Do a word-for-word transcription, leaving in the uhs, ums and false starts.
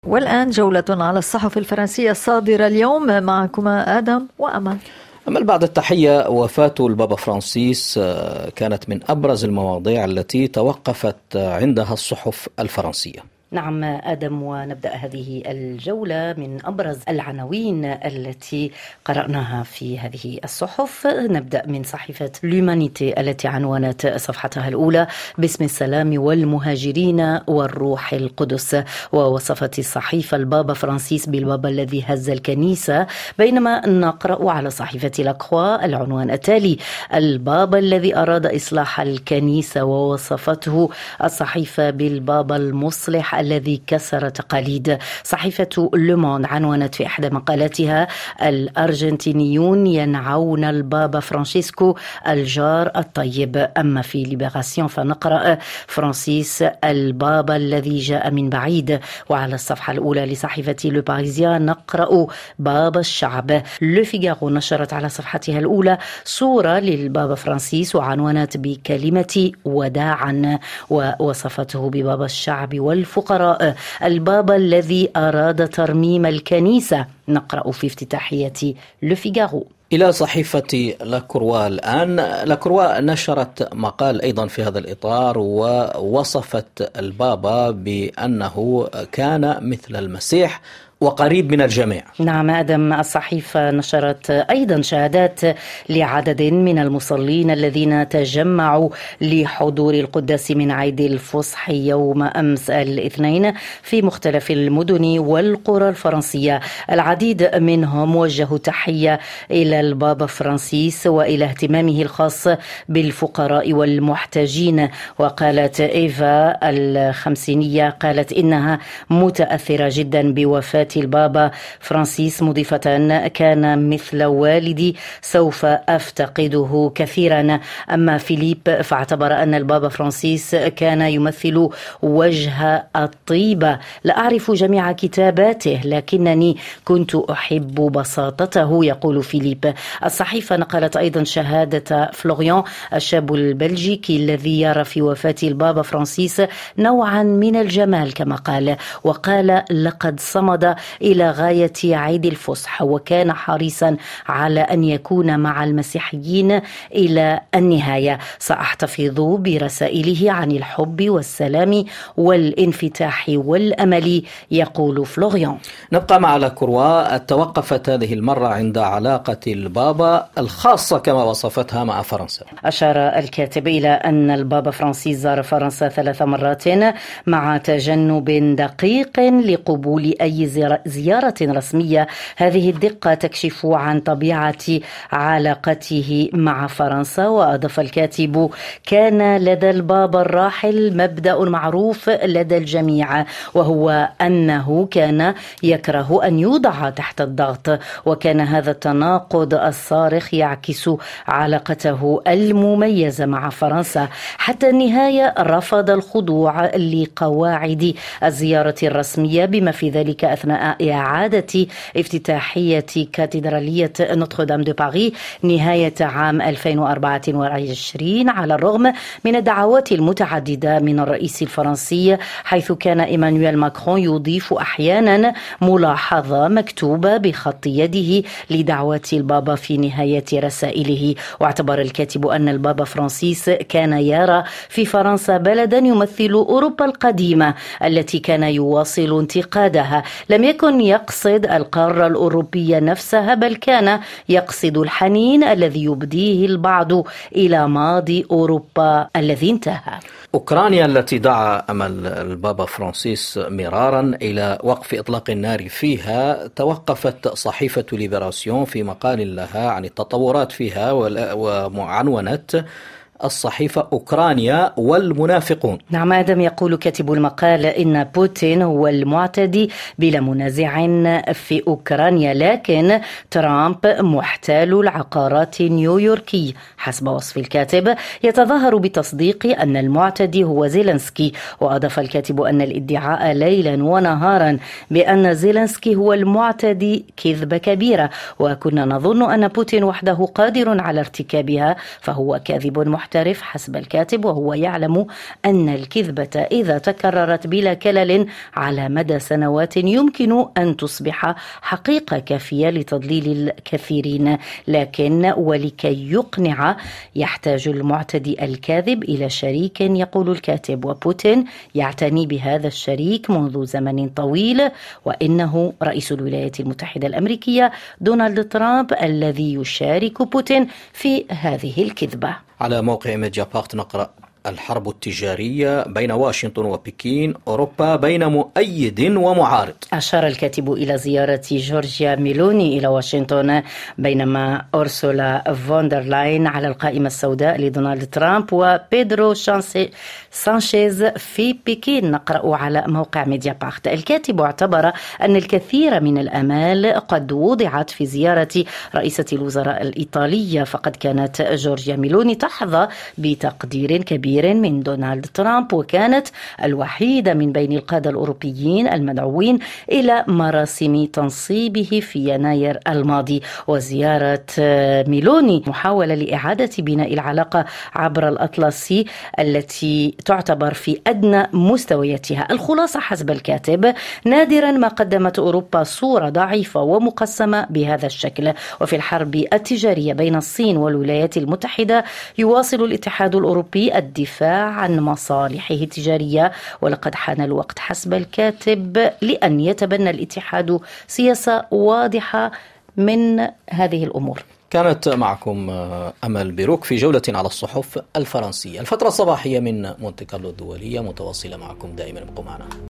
والآن جولة على الصحف الفرنسية الصادرة اليوم، معكما آدم وأمل. أمل، بعد التحية، وفاة البابا فرانسيس كانت من أبرز المواضيع التي توقفت عندها الصحف الفرنسية. نعم آدم، ونبدأ هذه الجولة من أبرز العناوين التي قرأناها في هذه الصحف. نبدأ من صحيفة لومانيتي التي عنونت صفحتها الأولى باسم السلام والمهاجرين والروح القدس، ووصفت الصحيفة البابا فرانسيس بالبابا الذي هز الكنيسة، بينما نقرأ على صحيفة لاكروا العنوان التالي: البابا الذي أراد إصلاح الكنيسة، ووصفته الصحيفة بالبابا المصلح الذي كسر تقاليد. صحيفة لوموند عنونت في إحدى مقالاتها: الأرجنتينيون ينعون البابا فرانشيسكو الجار الطيب. أما في ليبراسيون فنقرأ: فرانسيس البابا الذي جاء من بعيد. وعلى الصفحة الأولى لصحيفة لو باريزيان نقرأ: بابا الشعب. لو فيغارو نشرت على صفحتها الأولى صورة للبابا فرانسيس وعنونت بكلمة وداعا، ووصفته ببابا الشعب والفقراء، البابا الذي أراد ترميم الكنيسة. نقرأ في افتتاحية لو فيغارو. إلى صحيفة لاكروا الآن. لاكروا نشرت مقال أيضا في هذا الإطار، ووصفت البابا بأنه كان مثل المسيح وقريب من الجميع. نعم آدم، الصحيفة نشرت أيضا شهادات لعدد من المصلين الذين تجمعوا لحضور القداس من عيد الفصح يوم أمس الاثنين في مختلف المدن والقرى الفرنسية. العديد منهم وجهوا تحية إلى البابا فرانسيس وإلى اهتمامه الخاص بالفقراء والمحتاجين. وقالت إيفا الخمسينية قالت إنها متأثرة جدا بوفاة البابا فرانسيس، مضيفة: كان مثل والدي، سوف أفتقده كثيرا. أما فيليب فاعتبر أن البابا فرانسيس كان يمثل وجه الطيبة. لا أعرف جميع كتاباته لكنني كنت أحب بساطته، يقول فيليب. الصحيفة نقلت أيضا شهادة فلوريان الشاب البلجيكي الذي يرى في وفاة البابا فرانسيس نوعا من الجمال كما قال، وقال: لقد صمد إلى غاية عيد الفصح وكان حريصا على أن يكون مع المسيحيين إلى النهاية. سأحتفظ برسائله عن الحب والسلام والانفتاح والأمل، يقول فلوريان. نبقى مع لاكروا. توقفت هذه المرة عند علاقة البابا الخاصة كما وصفتها مع فرنسا. أشار الكاتب إلى أن البابا فرانسيس زار فرنسا ثلاث مرات مع تجنب دقيق لقبول أي زيارة رسمية. هذه الدقة تكشف عن طبيعة علاقته مع فرنسا. وأضاف الكاتب: كان لدى البابا الراحل مبدأ معروف لدى الجميع، وهو أنه كان يكره أن يوضع تحت الضغط، وكان هذا التناقض الصارخ يعكس علاقته المميزة مع فرنسا. حتى النهاية رفض الخضوع لقواعد الزيارة الرسمية، بما في ذلك أثناء إعادة افتتاحية كاتدرالية نوتر دام دو باريس نهاية عام ألفين وأربعة وعشرين، على الرغم من الدعوات المتعددة من الرئيس الفرنسي، حيث كان إيمانويل ماكرون يضيف أحيانا ملاحظة مكتوبة بخط يده لدعوات البابا في نهاية رسائله. واعتبر الكاتب أن البابا فرانسيس كان يرى في فرنسا بلدا يمثل أوروبا القديمة التي كان يواصل انتقادها. لم يكن يقصد القارة الأوروبية نفسها، بل كان يقصد الحنين الذي يبديه البعض إلى ماضي أوروبا الذي انتهى. أوكرانيا التي دعا أمل البابا فرانسيس مرارا إلى وقف إطلاق النار فيها، توقفت صحيفة ليبراسيون في مقال لها عن التطورات فيها، وعنونت الصحيفة أوكرانيا والمنافقون. نعم آدم، يقول كاتب المقال إن بوتين هو المعتدي بلا منازع في أوكرانيا، لكن ترامب محتال العقارات نيويوركي. حسب وصف الكاتب يتظاهر بتصديق أن المعتدي هو زيلنسكي. وأضاف الكاتب أن الادعاء ليلا ونهارا بأن زيلنسكي هو المعتدي كذبة كبيرة، وكنا نظن أن بوتين وحده قادر على ارتكابها، فهو كاذب محتال. محترف حسب الكاتب، وهو يعلم أن الكذبة إذا تكررت بلا كلل على مدى سنوات يمكن أن تصبح حقيقة كافية لتضليل الكثيرين، لكن ولكي يقنع يحتاج المعتدي الكاذب إلى شريك، يقول الكاتب، وبوتين يعتني بهذا الشريك منذ زمن طويل، وإنه رئيس الولايات المتحدة الأمريكية دونالد ترامب الذي يشارك بوتين في هذه الكذبة. على موقع ميديابارت نقرأ: الحرب التجارية بين واشنطن وبكين، أوروبا بين مؤيد ومعارض. أشار الكاتب إلى زيارة جورجيا ميلوني إلى واشنطن، بينما أورسولا فوندرلاين على القائمة السوداء لدونالد ترامب وبيدرو سانشيز في بكين. نقرأ على موقع ميديابارت: الكاتب اعتبر أن الكثير من الآمال قد وضعت في زيارة رئيسة الوزراء الإيطالية، فقد كانت جورجيا ميلوني تحظى بتقدير كبير من دونالد ترامب، وكانت الوحيدة من بين القادة الأوروبيين المدعوين إلى مراسم تنصيبه في يناير الماضي. وزيارة ميلوني محاولة لإعادة بناء العلاقة عبر الأطلسي التي تعتبر في أدنى مستوياتها. الخلاصة حسب الكاتب: نادرا ما قدمت أوروبا صورة ضعيفة ومقسمة بهذا الشكل. وفي الحرب التجارية بين الصين والولايات المتحدة يواصل الاتحاد الأوروبي الدفاع عن مصالحه التجارية، ولقد حان الوقت حسب الكاتب لأن يتبنى الاتحاد سياسة واضحة من هذه الأمور. كانت معكم أمل بيروك في جولة على الصحف الفرنسية. الفترة الصباحية من مونتي كارلو الدولية متواصلة معكم دائما، ابقوا معنا.